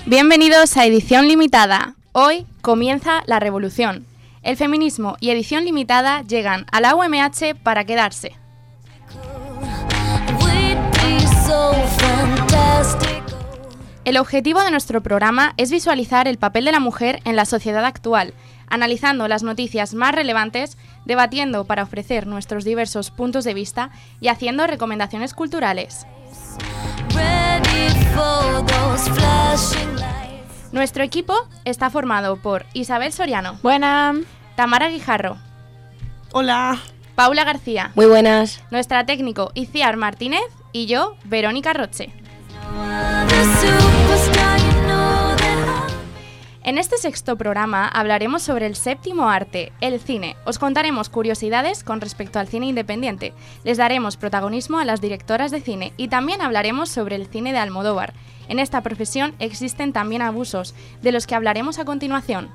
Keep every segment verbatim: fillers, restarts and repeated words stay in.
Bienvenidos a Edición Limitada. Hoy comienza la revolución. El feminismo y Edición Limitada llegan a la U M H para quedarse. El objetivo de nuestro programa es visualizar el papel de la mujer en la sociedad actual, analizando las noticias más relevantes, debatiendo para ofrecer nuestros diversos puntos de vista y haciendo recomendaciones culturales. Nuestro equipo está formado por Isabel Soriano. Buena. Tamara Guijarro. Hola. Paula García. Muy buenas. Nuestra técnico Iciar Martínez y yo, Verónica Roche. En este sexto programa hablaremos sobre el séptimo arte, el cine. Os contaremos curiosidades con respecto al cine independiente. Les daremos protagonismo a las directoras de cine y también hablaremos sobre el cine de Almodóvar. En esta profesión existen también abusos, de los que hablaremos a continuación.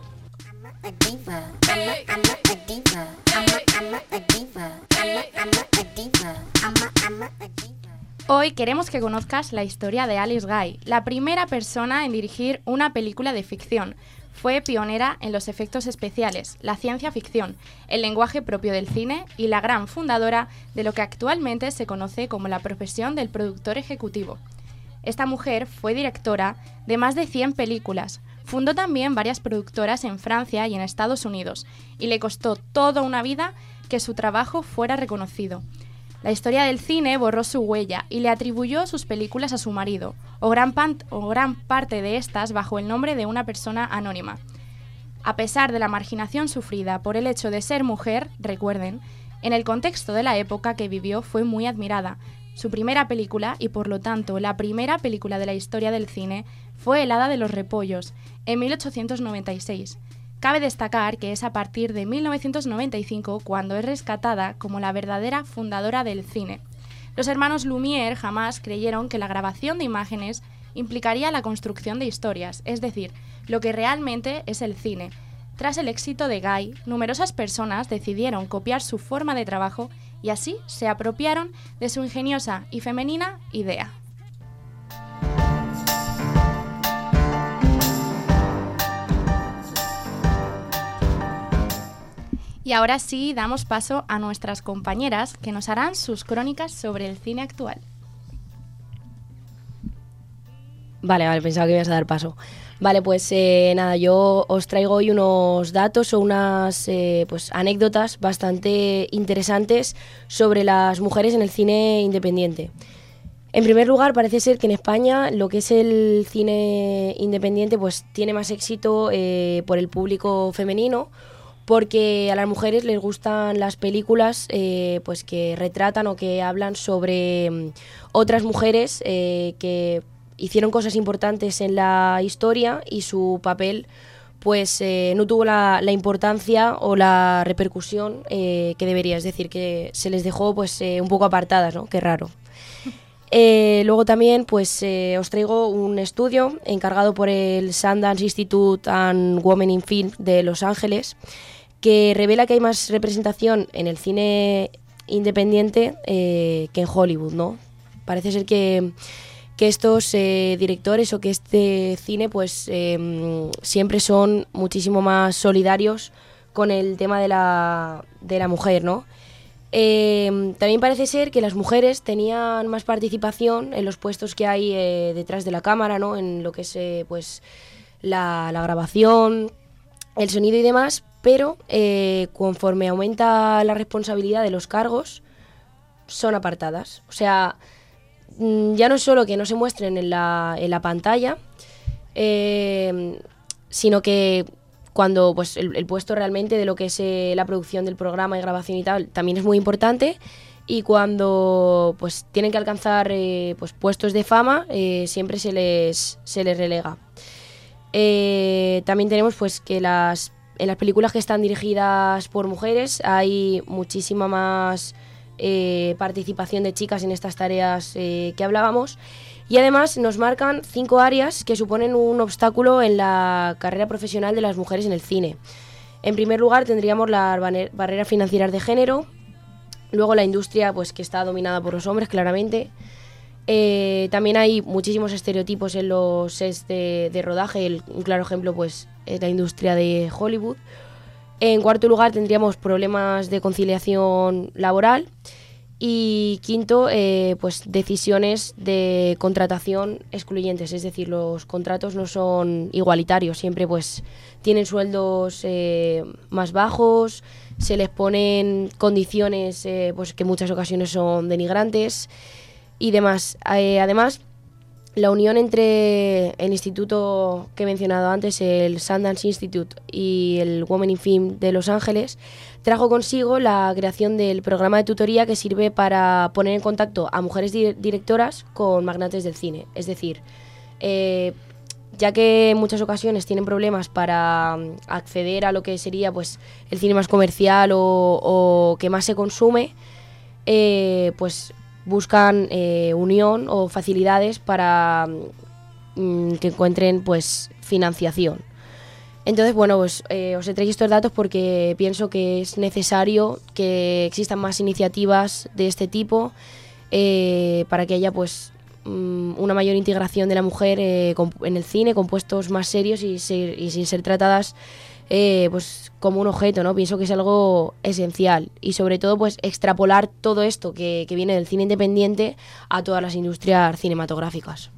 Hoy queremos que conozcas la historia de Alice Guy, la primera persona en dirigir una película de ficción. Fue pionera en los efectos especiales, la ciencia ficción, el lenguaje propio del cine y la gran fundadora de lo que actualmente se conoce como la profesión del productor ejecutivo. Esta mujer fue directora de más de cien películas, fundó también varias productoras en Francia y en Estados Unidos, y le costó toda una vida que su trabajo fuera reconocido. La historia del cine borró su huella y le atribuyó sus películas a su marido, o gran, pan- o gran parte de estas bajo el nombre de una persona anónima. A pesar de la marginación sufrida por el hecho de ser mujer, recuerden, en el contexto de la época que vivió fue muy admirada. Su primera película, y por lo tanto la primera película de la historia del cine, fue El Hada de los Repollos, en mil ochocientos noventa y seis. Cabe destacar que es a partir de mil novecientos noventa y cinco cuando es rescatada como la verdadera fundadora del cine. Los hermanos Lumière jamás creyeron que la grabación de imágenes implicaría la construcción de historias, es decir, lo que realmente es el cine. Tras el éxito de Guy, numerosas personas decidieron copiar su forma de trabajo y así se apropiaron de su ingeniosa y femenina idea. Y ahora sí, damos paso a nuestras compañeras que nos harán sus crónicas sobre el cine actual. Vale, vale, pensaba que ibas a dar paso. Vale, pues eh, nada, yo os traigo hoy unos datos o unas eh, pues, anécdotas bastante interesantes sobre las mujeres en el cine independiente. En primer lugar, parece ser que en España lo que es el cine independiente pues tiene más éxito eh, por el público femenino, porque a las mujeres les gustan las películas eh, pues que retratan o que hablan sobre um, otras mujeres eh, que hicieron cosas importantes en la historia y su papel pues eh, no tuvo la, la importancia o la repercusión eh, que debería, es decir, que se les dejó pues eh, un poco apartadas, ¿no? Qué raro. Eh, luego también pues eh, os traigo un estudio encargado por el Sundance Institute and Women in Film de Los Ángeles, que revela que hay más representación en el cine independiente eh, que en Hollywood, ¿no? Parece ser que, que estos eh, directores o que este cine pues eh, siempre son muchísimo más solidarios con el tema de la, de la mujer, ¿no? Eh, también parece ser que las mujeres tenían más participación en los puestos que hay eh, detrás de la cámara, ¿no? En lo que es eh, pues la, la grabación, el sonido y demás, pero eh, conforme aumenta la responsabilidad de los cargos, son apartadas. O sea, ya no es solo que no se muestren en la, en la pantalla, eh, sino que cuando pues el, el puesto realmente de lo que es eh, la producción del programa y grabación y tal también es muy importante, y cuando pues tienen que alcanzar eh, pues puestos de fama eh, siempre se les, se les relega. Eh, también tenemos pues que las en las películas que están dirigidas por mujeres hay muchísima más eh, participación de chicas en estas tareas eh, que hablábamos, y además nos marcan cinco áreas que suponen un obstáculo en la carrera profesional de las mujeres en el cine. En primer lugar tendríamos las barreras financieras de género, luego la industria pues que está dominada por los hombres claramente, Eh, también hay muchísimos estereotipos en los sets de, de rodaje. El, un claro ejemplo pues, es la industria de Hollywood. En cuarto lugar tendríamos problemas de conciliación laboral. Y quinto, eh, pues decisiones de contratación excluyentes, es decir, los contratos no son igualitarios, siempre pues tienen sueldos eh, más bajos, se les ponen condiciones eh, pues que en muchas ocasiones son denigrantes y demás. Eh, además, la unión entre el instituto que he mencionado antes, el Sundance Institute y el Women in Film de Los Ángeles, trajo consigo la creación del programa de tutoría que sirve para poner en contacto a mujeres di- directoras con magnates del cine. Es decir, eh, ya que en muchas ocasiones tienen problemas para um, acceder a lo que sería pues, el cine más comercial o, o que más se consume, eh, pues buscan eh, unión o facilidades para mm, que encuentren pues financiación. Entonces, bueno, pues eh, os he traído estos datos porque pienso que es necesario que existan más iniciativas de este tipo eh, para que haya pues mm, una mayor integración de la mujer eh, con, en el cine, con puestos más serios y, ser, y sin ser tratadas eh, pues como un objeto, ¿no? Pienso que es algo esencial y sobre todo pues extrapolar todo esto que, que viene del cine independiente a todas las industrias cinematográficas.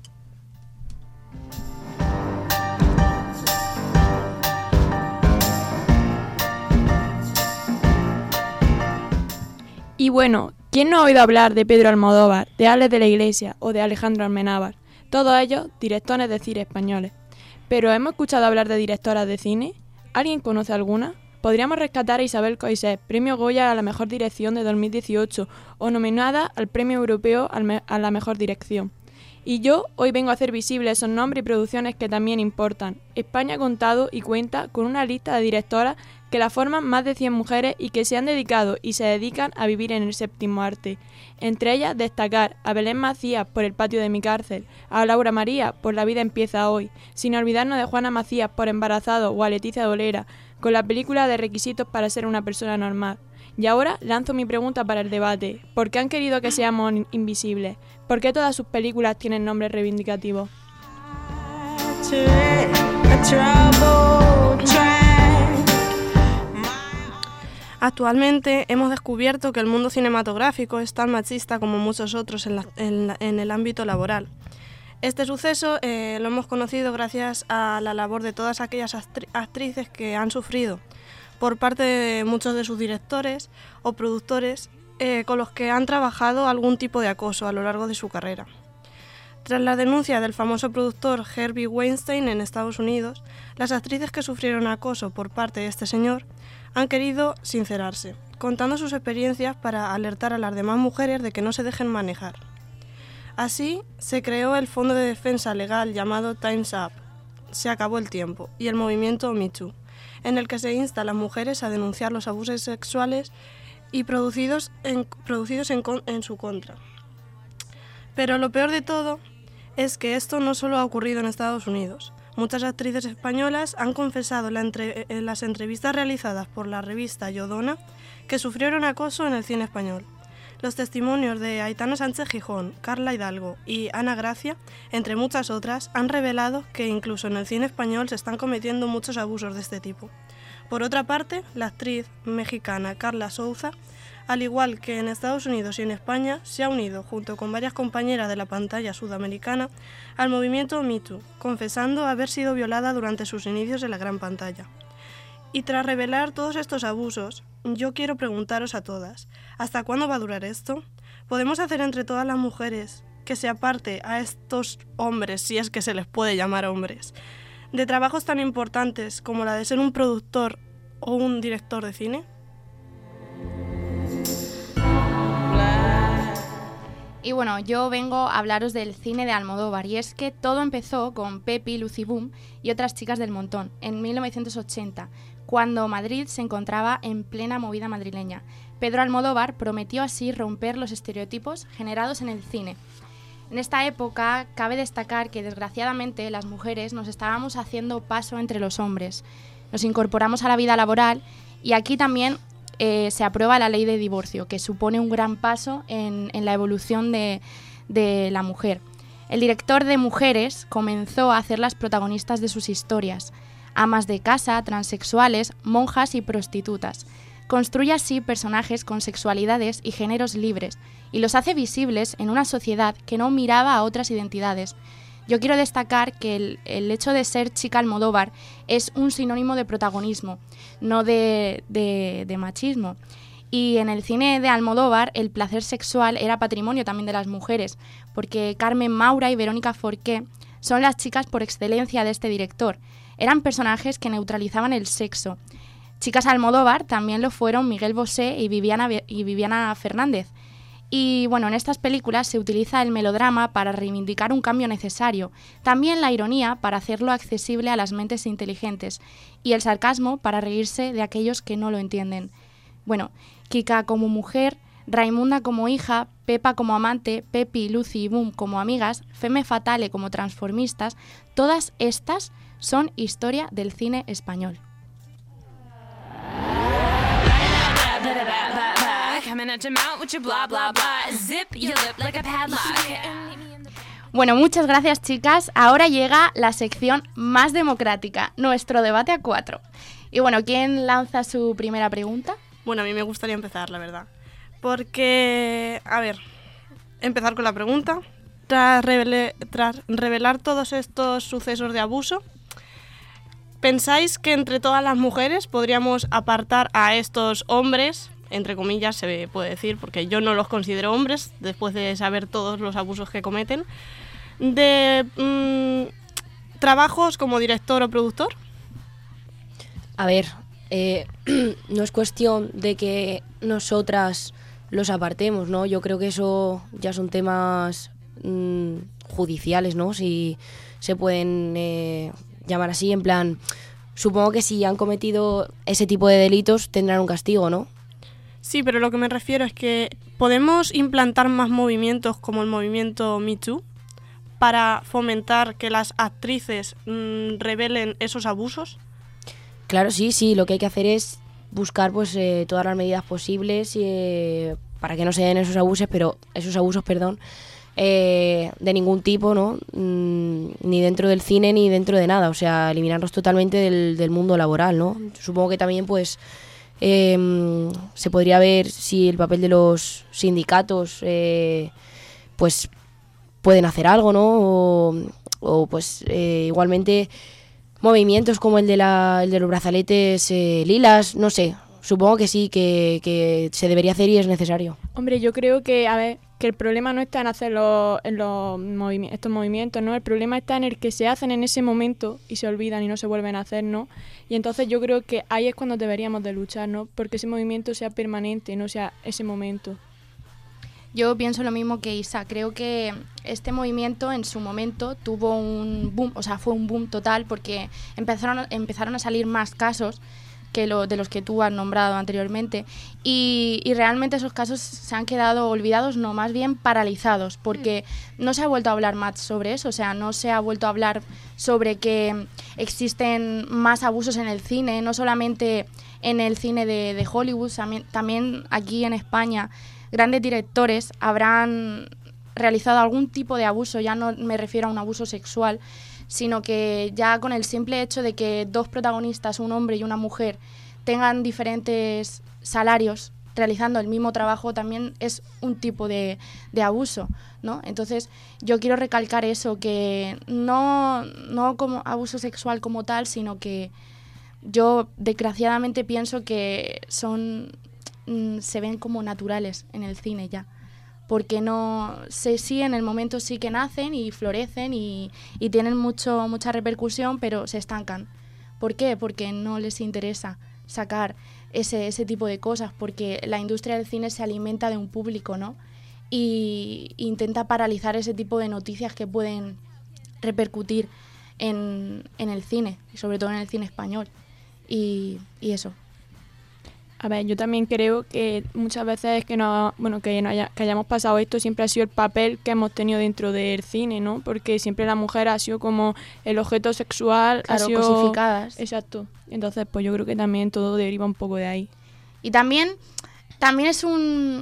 Y bueno, ¿quién no ha oído hablar de Pedro Almodóvar, de Alex de la Iglesia o de Alejandro Amenábar? Todos ellos directores de cine españoles. ¿Pero hemos escuchado hablar de directoras de cine? ¿Alguien conoce alguna? Podríamos rescatar a Isabel Coixet, premio Goya a la mejor dirección de dos mil dieciocho o nominada al premio europeo a la mejor dirección. Y yo hoy vengo a hacer visibles esos nombres y producciones que también importan. España ha contado y cuenta con una lista de directoras que la forman más de cien mujeres y que se han dedicado y se dedican a vivir en el séptimo arte. Entre ellas destacar a Belén Macías por El patio de mi cárcel, a Laura María por La vida empieza hoy, sin olvidarnos de Juana Macías por Embarazado o a Leticia Dolera con la película de Requisitos para ser una persona normal. Y ahora lanzo mi pregunta para el debate. ¿Por qué han querido que seamos invisibles? ¿Por qué todas sus películas tienen nombres reivindicativos? Actualmente hemos descubierto que el mundo cinematográfico es tan machista como muchos otros en, la, en, la, en el ámbito laboral. Este suceso eh, lo hemos conocido gracias a la labor de todas aquellas actri- actrices que han sufrido por parte de muchos de sus directores o productores eh, con los que han trabajado algún tipo de acoso a lo largo de su carrera. Tras la denuncia del famoso productor Harvey Weinstein en Estados Unidos, las actrices que sufrieron acoso por parte de este señor han querido sincerarse, contando sus experiencias para alertar a las demás mujeres de que no se dejen manejar. Así se creó el fondo de defensa legal llamado Time's Up, Se acabó el tiempo, y el movimiento Me Too, en el que se insta a las mujeres a denunciar los abusos sexuales y producidos en, producidos en, en su contra. Pero lo peor de todo es que esto no solo ha ocurrido en Estados Unidos. Muchas actrices españolas han confesado en, la entre, en las entrevistas realizadas por la revista Yodona que sufrieron acoso en el cine español. Los testimonios de Aitana Sánchez Gijón, Carla Hidalgo y Ana Gracia, entre muchas otras, han revelado que incluso en el cine español se están cometiendo muchos abusos de este tipo. Por otra parte, la actriz mexicana Carla Souza, al igual que en Estados Unidos y en España, se ha unido, junto con varias compañeras de la pantalla sudamericana, al movimiento Me Too, confesando haber sido violada durante sus inicios en la gran pantalla. Y tras revelar todos estos abusos, yo quiero preguntaros a todas, ¿hasta cuándo va a durar esto? ¿Podemos hacer entre todas las mujeres que se aparte a estos hombres, si es que se les puede llamar hombres, de trabajos tan importantes como la de ser un productor o un director de cine? Y bueno, yo vengo a hablaros del cine de Almodóvar, y es que todo empezó con Pepi, Lucy Boom y otras chicas del montón, en mil novecientos ochenta, cuando Madrid se encontraba en plena movida madrileña. Pedro Almodóvar prometió así romper los estereotipos generados en el cine. En esta época cabe destacar que desgraciadamente las mujeres nos estábamos haciendo paso entre los hombres, nos incorporamos a la vida laboral y aquí también Eh, se aprueba la ley de divorcio, que supone un gran paso en, en la evolución de, de la mujer. El director de Mujeres comenzó a hacerlas protagonistas de sus historias, amas de casa, transexuales, monjas y prostitutas. Construye así personajes con sexualidades y géneros libres y los hace visibles en una sociedad que no miraba a otras identidades. Yo quiero destacar que el, el hecho de ser chica Almodóvar es un sinónimo de protagonismo, no de, de, de machismo. Y en el cine de Almodóvar el placer sexual era patrimonio también de las mujeres, porque Carmen Maura y Verónica Forqué son las chicas por excelencia de este director. Eran personajes que neutralizaban el sexo. Chicas Almodóvar también lo fueron Miguel Bosé y Viviana, y Viviana Fernández. Y bueno, en estas películas se utiliza el melodrama para reivindicar un cambio necesario, también la ironía para hacerlo accesible a las mentes inteligentes y el sarcasmo para reírse de aquellos que no lo entienden. Bueno, Kika como mujer, Raimunda como hija, Pepa como amante, Pepi, Lucy y Boom como amigas, Femme Fatale como transformistas, todas estas son historia del cine español. Bueno, muchas gracias, chicas. Ahora llega la sección más democrática, nuestro debate a cuatro. Y bueno, ¿quién lanza su primera pregunta? Bueno, a mí me gustaría empezar, la verdad. Porque, a ver, empezar con la pregunta. Tras, revele, tras revelar todos estos sucesos de abuso, ¿pensáis que entre todas las mujeres podríamos apartar a estos hombres, entre comillas se puede decir, porque yo no los considero hombres, después de saber todos los abusos que cometen, de mmm, trabajos como director o productor? A ver, eh, no es cuestión de que nosotras los apartemos, ¿no? Yo creo que eso ya son temas mmm, judiciales, ¿no? Si se pueden eh, llamar así, en plan, supongo que si han cometido ese tipo de delitos tendrán un castigo, ¿no? Sí, pero lo que me refiero es que ¿podemos implantar más movimientos como el movimiento Me Too para fomentar que las actrices mmm, revelen esos abusos? Claro, sí, sí, lo que hay que hacer es buscar pues eh, todas las medidas posibles eh, para que no se den esos abusos, pero esos abusos, perdón, eh, de ningún tipo, ¿no? Mm, ni dentro del cine ni dentro de nada, o sea, eliminarlos totalmente del, del mundo laboral, ¿no? Supongo que también pues eh, se podría ver si el papel de los sindicatos eh, pues pueden hacer algo, ¿no? O, o pues eh, igualmente movimientos como el de, la, el de los brazaletes eh, lilas, no sé, supongo que sí, que, que se debería hacer y es necesario. Hombre, yo creo que, a ver, que el problema no está en hacer los, en los movimi- estos movimientos, ¿no? El problema está en el que se hacen en ese momento y se olvidan y no se vuelven a hacer, ¿no? Y entonces yo creo que ahí es cuando deberíamos de luchar, ¿no? Porque ese movimiento sea permanente, no sea ese momento. Yo pienso lo mismo que Isa, creo que este movimiento en su momento tuvo un boom, o sea, fue un boom total porque empezaron, empezaron a salir más casos que lo, de los que tú has nombrado anteriormente y, y realmente esos casos se han quedado olvidados, no, más bien paralizados, porque no se ha vuelto a hablar más sobre eso, o sea, no se ha vuelto a hablar sobre que existen más abusos en el cine, no solamente en el cine de, de Hollywood, también, también aquí en España. Grandes directores habrán realizado algún tipo de abuso, ya no me refiero a un abuso sexual, sino que ya con el simple hecho de que dos protagonistas, un hombre y una mujer, tengan diferentes salarios realizando el mismo trabajo, también es un tipo de, de abuso, ¿no? Entonces yo quiero recalcar eso, que no, no como abuso sexual como tal, sino que yo desgraciadamente pienso que son... se ven como naturales en el cine ya, porque no sé, sí, en el momento sí que nacen y florecen y, y tienen mucho mucha repercusión, pero se estancan. ¿Por qué? Porque no les interesa sacar ese, ese tipo de cosas, porque la industria del cine se alimenta de un público, ¿no? Y intenta paralizar ese tipo de noticias que pueden repercutir en, en el cine, y sobre todo en el cine español. Y, y eso. A ver, yo también creo que muchas veces que no, bueno, que, no haya, que hayamos pasado esto siempre ha sido el papel que hemos tenido dentro del cine, ¿no? Porque siempre la mujer ha sido como el objeto sexual, claro, ha sido cosificadas. Exacto. Entonces, pues yo creo que también todo deriva un poco de ahí. Y también, también es un,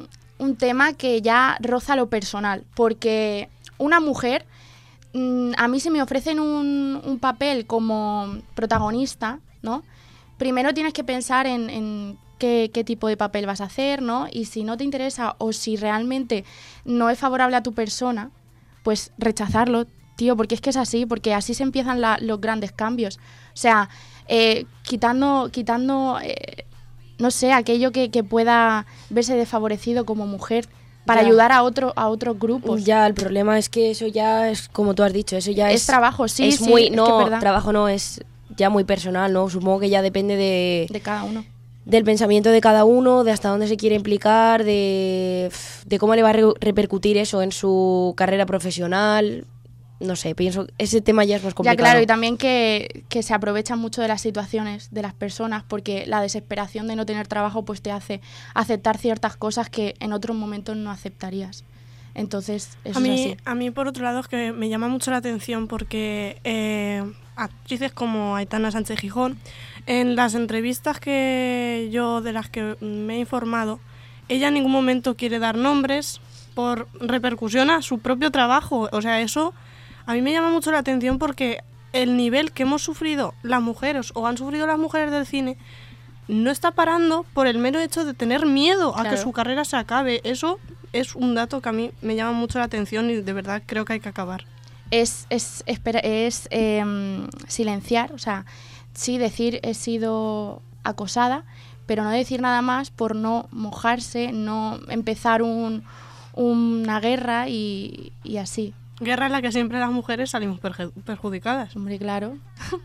un tema que ya roza lo personal, porque una mujer, mmm, a mí si me ofrecen un, un papel como protagonista, ¿no? Primero tienes que pensar en, en qué, qué tipo de papel vas a hacer, ¿no? Y si no te interesa o si realmente no es favorable a tu persona, pues rechazarlo, tío, porque es que es así, porque así se empiezan la, los grandes cambios. O sea, eh, quitando, quitando eh, no sé, aquello que, que pueda verse desfavorecido como mujer para ya. ayudar a otro a otros grupos. Ya, el problema es que eso ya es, como tú has dicho, eso ya es... Es trabajo, sí, es sí, muy, es no, que es verdad. trabajo no, es ya muy personal, ¿no? Supongo que ya depende de... De cada uno. Del pensamiento de cada uno, de hasta dónde se quiere implicar, de, de cómo le va a re- repercutir eso en su carrera profesional. No sé, pienso ese tema ya es más complicado. Ya, claro, y también que, que se aprovechan mucho de las situaciones de las personas, porque la desesperación de no tener trabajo pues te hace aceptar ciertas cosas que en otros momentos no aceptarías. Entonces, eso a mí, es así. A mí, por otro lado, es que me llama mucho la atención porque eh, actrices como Aitana Sánchez Gijón, en las entrevistas que yo de las que me he informado, ella en ningún momento quiere dar nombres por repercusión a su propio trabajo. O sea, eso a mí me llama mucho la atención porque el nivel que hemos sufrido las mujeres o han sufrido las mujeres del cine no está parando por el mero hecho de tener miedo a Claro. que su carrera se acabe. Eso es un dato que a mí me llama mucho la atención y de verdad creo que hay que acabar. Es, es, espera, es eh, silenciar, o sea, sí decir he sido acosada, pero no decir nada más por no mojarse, no empezar un, una guerra y, y así. Guerra en la que siempre las mujeres salimos perju- perjudicadas. Hombre, claro.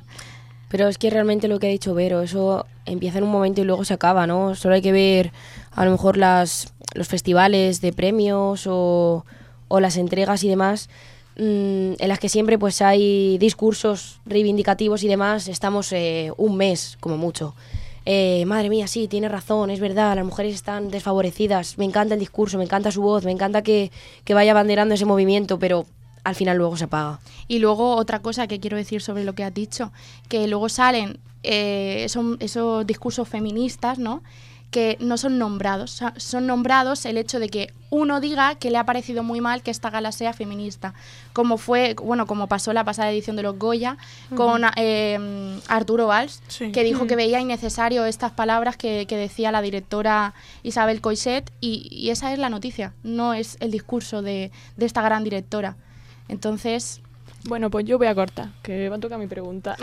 Pero es que realmente lo que ha dicho Vero, eso empieza en un momento y luego se acaba, ¿no? Solo hay que ver a lo mejor las, los festivales de premios o, o las entregas y demás, mmm, en las que siempre pues hay discursos reivindicativos y demás. Estamos eh, un mes como mucho. Eh, madre mía, sí, tiene razón, es verdad, las mujeres están desfavorecidas, me encanta el discurso, me encanta su voz, me encanta que, que vaya abanderando ese movimiento, pero al final luego se apaga. Y luego otra cosa que quiero decir sobre lo que has dicho, que luego salen eh, esos, esos discursos feministas, ¿no? Que no son nombrados, o sea, son nombrados el hecho de que uno diga que le ha parecido muy mal que esta gala sea feminista, como fue, bueno, como pasó la pasada edición de los Goya uh-huh. con eh, Arturo Valls, sí. que dijo uh-huh. que veía innecesario estas palabras que, que decía la directora Isabel Coixet, y, y esa es la noticia, no es el discurso de, de esta gran directora. Entonces... Bueno, pues yo voy a cortar, que va a tocar mi pregunta.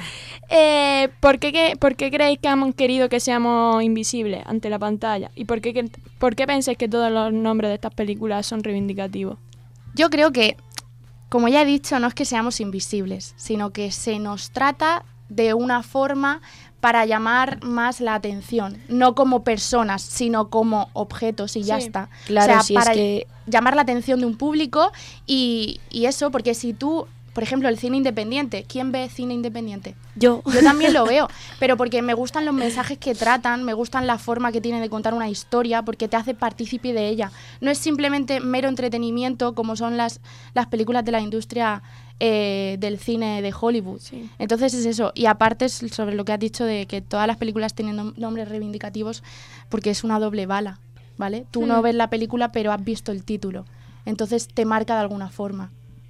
eh, ¿por, qué, qué, ¿Por qué creéis que han querido que seamos invisibles ante la pantalla? ¿Y por qué, que, por qué pensáis que todos los nombres de estas películas son reivindicativos? Yo creo que, como ya he dicho, no es que seamos invisibles, sino que se nos trata de una forma para llamar más la atención, no como personas, sino como objetos y ya sí, está. Claro, o sea, si para es que... llamar la atención de un público y, y eso, porque si tú, por ejemplo, el cine independiente, ¿quién ve cine independiente? Yo. Yo también lo veo, pero porque me gustan los mensajes que tratan, me gustan la forma que tienen de contar una historia, porque te hace partícipe de ella. No es simplemente mero entretenimiento como son las, las películas de la industria eh, del cine de Hollywood. Sí. Entonces es eso. Y aparte sobre lo que has dicho de que todas las películas tienen nom- nombres reivindicativos, porque es una doble bala, ¿vale? Tú sí. no ves la película, pero has visto el título. Entonces te marca de alguna forma.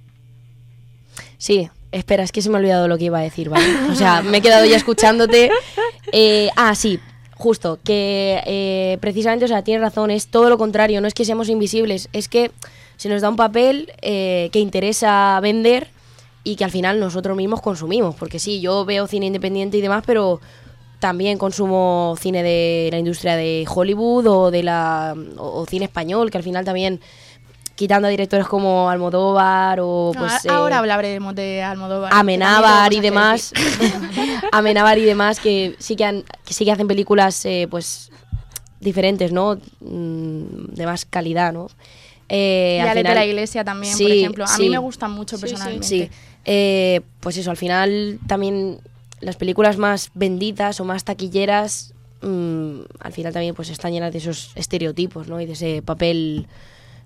Sí, espera, es que se me ha olvidado lo que iba a decir, ¿vale? O sea, me he quedado ya escuchándote. Eh, ah, sí, justo, que eh, precisamente, o sea, tienes razón, es todo lo contrario, no es que seamos invisibles, es que se nos da un papel eh, que interesa vender y que al final nosotros mismos consumimos, porque sí, yo veo cine independiente y demás, pero también consumo cine de la industria de Hollywood o de la o, o cine español, que al final también... quitando a directores como Almodóvar o no, pues ahora eh, hablaremos de Almodóvar, Amenábar y demás Amenábar y demás que sí que han, que sí que hacen películas eh, pues diferentes, ¿no? Mm, de más calidad, ¿no? Eh, y al Ale final, de la Iglesia también, sí, por ejemplo. A sí. mí me gustan mucho sí, personalmente. Sí, sí. Eh, pues eso, al final también las películas más vendidas o más taquilleras, mmm, al final también pues están llenas de esos estereotipos, ¿no? Y de ese papel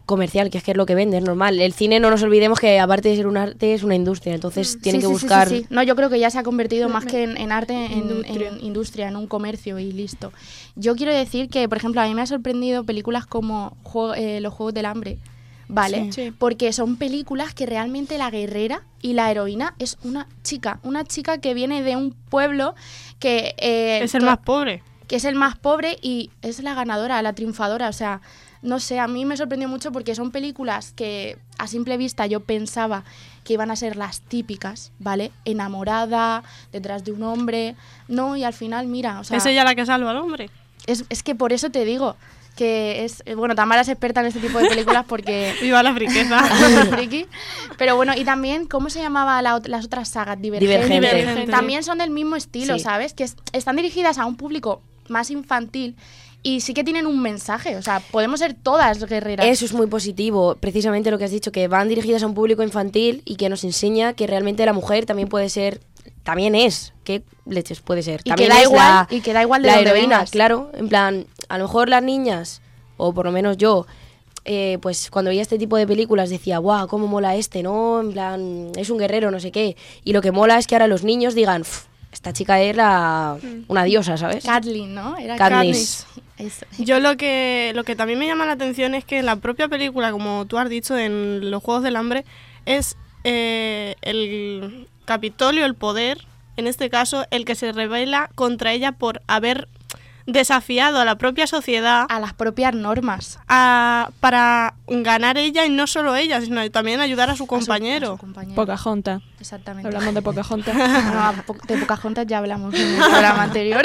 comercial, que es que es lo que vende, es normal. El cine, no nos olvidemos que aparte de ser un arte, es una industria, entonces mm. tienen sí, que sí, buscar... Sí, sí, sí. No, yo creo que ya se ha convertido más que en, en arte, en industria. en industria, en un comercio y listo. Yo quiero decir que, por ejemplo, a mí me ha sorprendido películas como Juego, eh, Los Juegos del Hambre, ¿vale? Sí. Sí. Porque son películas que realmente la guerrera y la heroína es una chica, una chica que viene de un pueblo que... Eh, es el más pobre. Que es el más pobre y es la ganadora, la triunfadora, o sea... No sé, a mí me sorprendió mucho porque son películas que a simple vista yo pensaba que iban a ser las típicas, ¿vale? Enamorada, detrás de un hombre, no, y al final, mira, o sea... Es ella la que salva al hombre. Es, es que por eso te digo que es... Bueno, Tamara es experta en este tipo de películas porque... ¡Viva la friqueza! friki. Pero bueno, y también, ¿cómo se llamaba la, las otras sagas? Divergente. Divergente. También son del mismo estilo, Sí. ¿sabes? Que es, están dirigidas a un público más infantil y sí que tienen un mensaje, o sea, podemos ser todas guerreras. Eso es muy positivo, precisamente lo que has dicho, que van dirigidas a un público infantil y que nos enseña que realmente la mujer también puede ser, también es, ¿qué leches puede ser? Y También que da es igual, la, y que da igual de la dónde heroína, vengas. claro, en plan, a lo mejor las niñas, o por lo menos yo, eh, pues cuando veía este tipo de películas decía, guau, cómo mola este, ¿no? En plan, es un guerrero, no sé qué, y lo que mola es que ahora los niños digan, esta chica es la, una diosa, ¿sabes? Katniss, ¿no? Era Katniss. Eso. Yo lo que, lo que también me llama la atención es que en la propia película, como tú has dicho, en Los Juegos del Hambre, es eh, el Capitolio, el poder, en este caso, el que se rebela contra ella por haber desafiado a la propia sociedad A las propias normas. a, para ganar ella y no solo ella, sino también ayudar a su A su- compañero. a su compañero. Pocahontas. Exactamente. Hablamos de Pocahontas. No, a po- de Pocahontas ya hablamos en el programa anterior.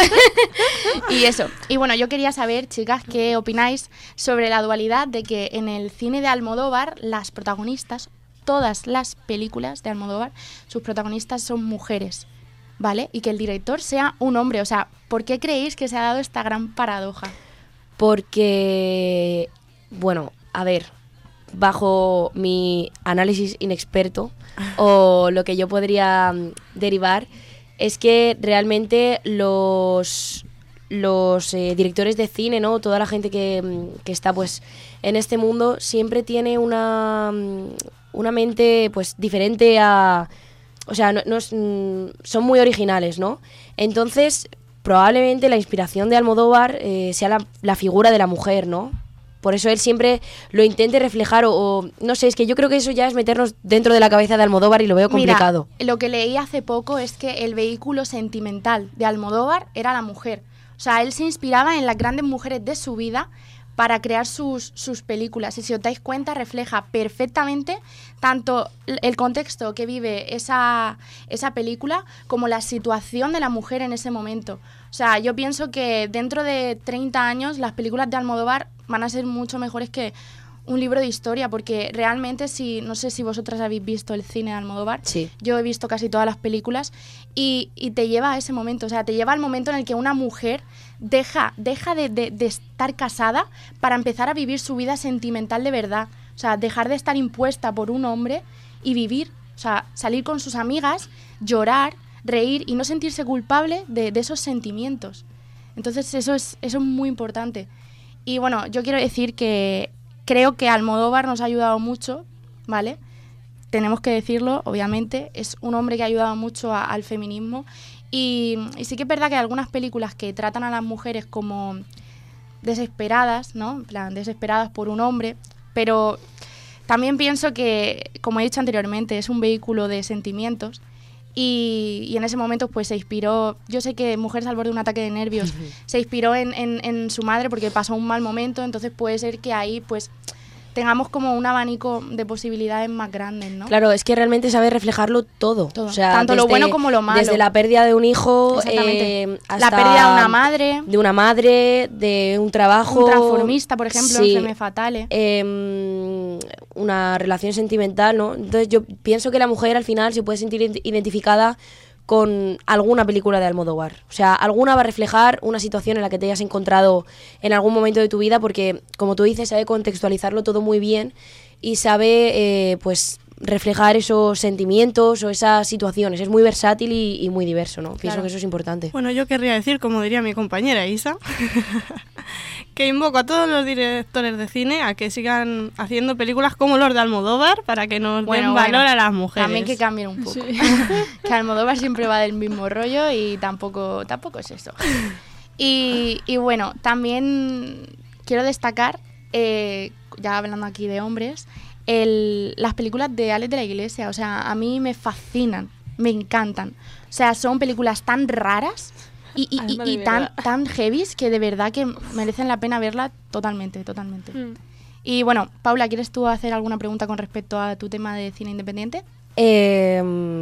Y eso. Y bueno, yo quería saber, chicas, qué opináis sobre la dualidad de que en el cine de Almodóvar las protagonistas, todas las películas de Almodóvar, sus protagonistas son mujeres, ¿vale? Y que el director sea un hombre. O sea, ¿por qué creéis que se ha dado esta gran paradoja? Porque, bueno, a ver, bajo mi análisis inexperto o lo que yo podría mm, derivar, es que realmente los, los eh, directores de cine, ¿no? Toda la gente que, mm, que está pues en este mundo siempre tiene una, mm, una mente pues diferente a... O sea, no, no es, mm, son muy originales, ¿no? Entonces, probablemente la inspiración de Almodóvar eh, sea la, la figura de la mujer, ¿no? Por eso él siempre lo intente reflejar o, o... No sé, es que yo creo que eso ya es meternos dentro de la cabeza de Almodóvar y lo veo complicado. Mira, lo que leí hace poco es que el vehículo sentimental de Almodóvar era la mujer. O sea, él se inspiraba en las grandes mujeres de su vida para crear sus, sus películas. Y si os dais cuenta, refleja perfectamente tanto el contexto que vive esa, esa película como la situación de la mujer en ese momento. O sea, yo pienso que dentro de treinta años las películas de Almodóvar van a ser mucho mejores que un libro de historia, porque realmente, si no sé si vosotras habéis visto el cine de Almodóvar, Sí. yo he visto casi todas las películas y, y te lleva a ese momento, o sea, te lleva al momento en el que una mujer deja, deja de, de, de estar casada para empezar a vivir su vida sentimental de verdad, o sea, dejar de estar impuesta por un hombre y vivir, o sea, salir con sus amigas, llorar, reír y no sentirse culpable de, de esos sentimientos. Entonces eso es, eso es muy importante. Y bueno, yo quiero decir que creo que Almodóvar nos ha ayudado mucho, ¿vale? Tenemos que decirlo, obviamente. Es un hombre que ha ayudado mucho a, al feminismo. Y, y sí que es verdad que hay algunas películas que tratan a las mujeres como desesperadas, ¿no? En plan, desesperadas por un hombre. Pero también pienso que, como he dicho anteriormente, es un vehículo de sentimientos. Y, y en ese momento pues se inspiró, yo sé que Mujeres al borde de un ataque de nervios, se inspiró en, en, en su madre porque pasó un mal momento, entonces puede ser que ahí pues tengamos como un abanico de posibilidades más grandes, ¿no? Claro, es que realmente sabe reflejarlo todo. Todo. O sea, Tanto lo desde- bueno como lo malo. Desde la pérdida de un hijo, Exactamente. eh, La hasta pérdida de una madre, de una madre, de un trabajo, un transformista, por ejemplo, sí, Enfermedades fatales. eh, una relación sentimental, ¿no? Entonces yo pienso que la mujer al final se puede sentir ident- identificada con alguna película de Almodóvar. O sea, alguna va a reflejar una situación en la que te hayas encontrado en algún momento de tu vida porque, como tú dices, sabe contextualizarlo todo muy bien y sabe, eh, pues, reflejar esos sentimientos o esas situaciones. Es muy versátil y, y muy diverso, ¿no? Claro. Pienso que eso es importante. Bueno, yo querría decir, como diría mi compañera Isa, que invoco a todos los directores de cine a que sigan haciendo películas como los de Almodóvar para que nos bueno, den bueno, valor a las mujeres. También que cambien un poco. Sí. Que Almodóvar siempre va del mismo rollo y tampoco, tampoco es eso. Y, y bueno, también quiero destacar, eh, ya hablando aquí de hombres, el, las películas de Alex de la Iglesia. O sea, a mí me fascinan, me encantan. O sea, son películas tan raras y, y, y, y tan, tan heavies que de verdad que merecen la pena verla totalmente, totalmente. Mm. Y bueno, Paula, ¿quieres tú hacer alguna pregunta con respecto a tu tema de cine independiente? Eh,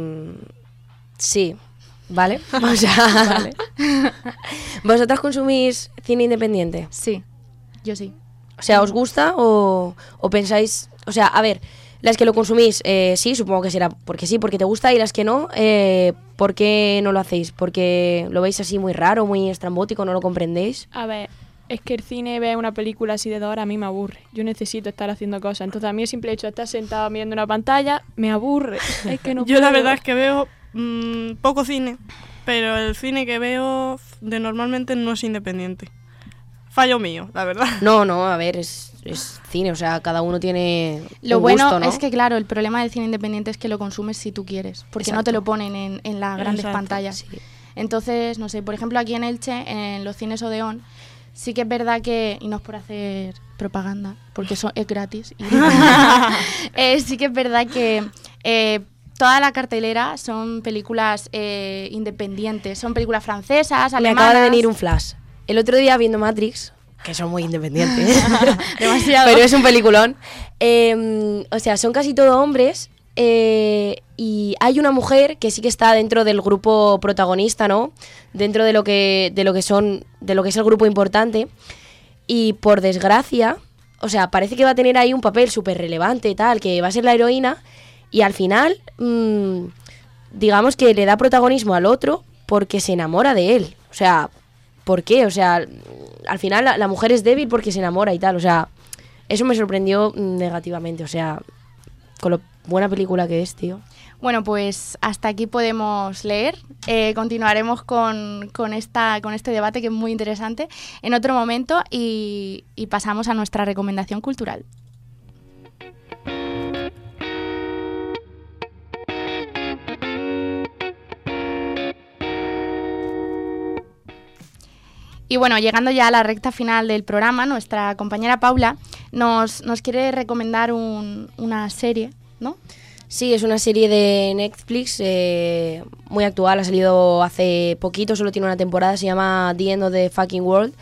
sí, vale. O sea, vale. ¿Vosotras consumís cine independiente? Sí, yo sí. O sea, ¿os gusta o, o pensáis...? O sea, a ver, las que lo consumís, eh, sí, supongo que será porque sí, porque te gusta, y las que no, eh, ¿por qué no lo hacéis? ¿Porque lo veis así muy raro, muy estrambótico, no lo comprendéis? A ver, es que el cine, ver una película así de dos horas a mí me aburre. Yo necesito estar haciendo cosas. Entonces a mí el simple hecho de estar sentado viendo una pantalla me aburre. Es que no Yo puedo. La verdad es que veo mmm, poco cine, pero el cine que veo de normalmente no es independiente. Fallo mío, la verdad. No, no, a ver, es, es cine, o sea, cada uno tiene Lo un bueno gusto, ¿no? es que, claro, el problema del cine independiente es que lo consumes si tú quieres, porque Exacto. no te lo ponen en, en las grandes Exacto, pantallas. Sí. Entonces, no sé, por ejemplo, aquí en Elche, en los cines Odeón, sí que es verdad que, y no es por hacer propaganda, porque eso es gratis, y, eh, sí que es verdad que... Eh, toda la cartelera son películas eh, independientes, son películas francesas, alemanas... Me acaba de venir un flash. El otro día viendo Matrix, que son muy independientes, demasiado, pero es un peliculón, eh, o sea, son casi todo hombres, eh, y hay una mujer que sí que está dentro del grupo protagonista, ¿no? Dentro de lo que, de lo que son, de lo que es el grupo importante, y por desgracia, o sea, parece que va a tener ahí un papel súper relevante y tal, que va a ser la heroína, y al final, mmm, digamos que le da protagonismo al otro porque se enamora de él, o sea... ¿Por qué? O sea, al final la, la mujer es débil porque se enamora y tal. O sea, eso me sorprendió negativamente. O sea, con lo buena película que es, tío. Bueno, pues hasta aquí podemos leer. Eh, continuaremos con, con, esta, con este debate que es muy interesante en otro momento y, y pasamos a nuestra recomendación cultural. Y bueno, llegando ya a la recta final del programa, nuestra compañera Paula nos, nos quiere recomendar un, una serie, ¿no? Sí, es una serie de Netflix eh, muy actual, ha salido hace poquito, solo tiene una temporada, se llama The End of the Fucking World.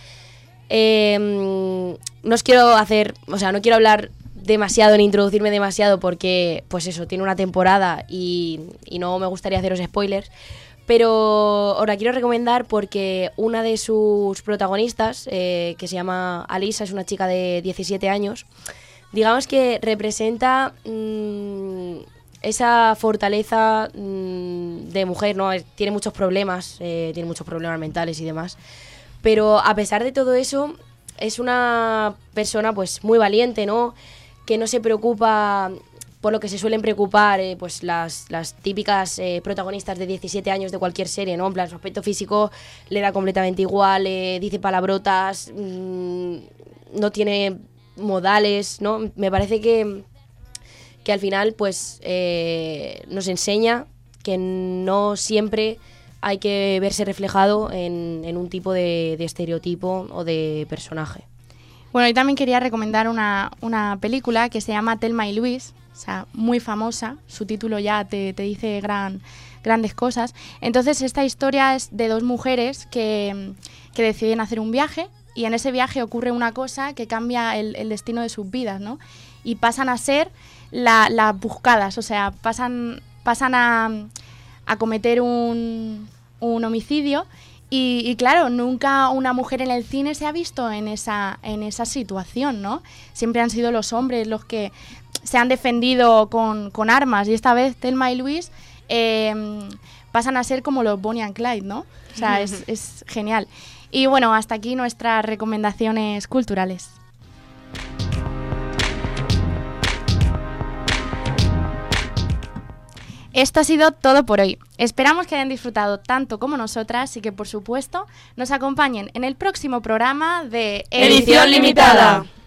Eh, no os quiero hacer, o sea, no quiero hablar demasiado ni introducirme demasiado porque, pues eso, tiene una temporada y, y no me gustaría haceros spoilers. Pero os la quiero recomendar porque una de sus protagonistas, eh, que se llama Alisa, es una chica de diecisiete años, digamos que representa mmm, esa fortaleza mmm, de mujer, ¿no? Tiene muchos problemas, eh, tiene muchos problemas mentales y demás, pero a pesar de todo eso, es una persona pues muy valiente, ¿no? Que no se preocupa... por lo que se suelen preocupar eh, pues las, las típicas eh, protagonistas de diecisiete años de cualquier serie, ¿no? En plan, su aspecto físico le da completamente igual, eh, dice palabrotas, mmm, no tiene modales, ¿no? Me parece que, que al final pues eh, nos enseña que no siempre hay que verse reflejado en, en un tipo de, de estereotipo o de personaje. Bueno, y también quería recomendar una, una película que se llama Thelma y Louise. O sea, muy famosa, su título ya te, te dice gran, grandes cosas. Entonces esta historia es de dos mujeres que, que deciden hacer un viaje y en ese viaje ocurre una cosa que cambia el, el destino de sus vidas, ¿no? Y pasan a ser la, las buscadas, o sea, pasan, pasan a, a cometer un, un homicidio y, y claro, nunca una mujer en el cine se ha visto en esa, en esa situación, ¿no? Siempre han sido los hombres los que se han defendido con, con armas y esta vez Thelma y Louise eh, pasan a ser como los Bonnie and Clyde, ¿no? O sea, es, es genial. Y bueno, hasta aquí nuestras recomendaciones culturales. Esto ha sido todo por hoy. Esperamos que hayan disfrutado tanto como nosotras y que, por supuesto, nos acompañen en el próximo programa de Edición Limitada.